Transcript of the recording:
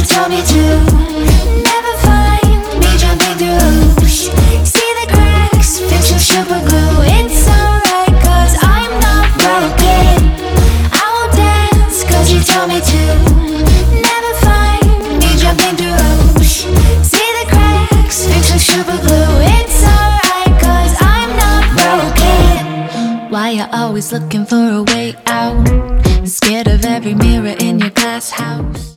you told me to. Never find me jumping through hoops. See the cracks, fix with super glue. It's alright cause I'm not broken. I won't dance cause you told me to. Never find me jumping through hoops. See the cracks, fix with super glue. It's alright cause I'm not broken. Why you always looking for a way out? Scared of every mirror in your glass house.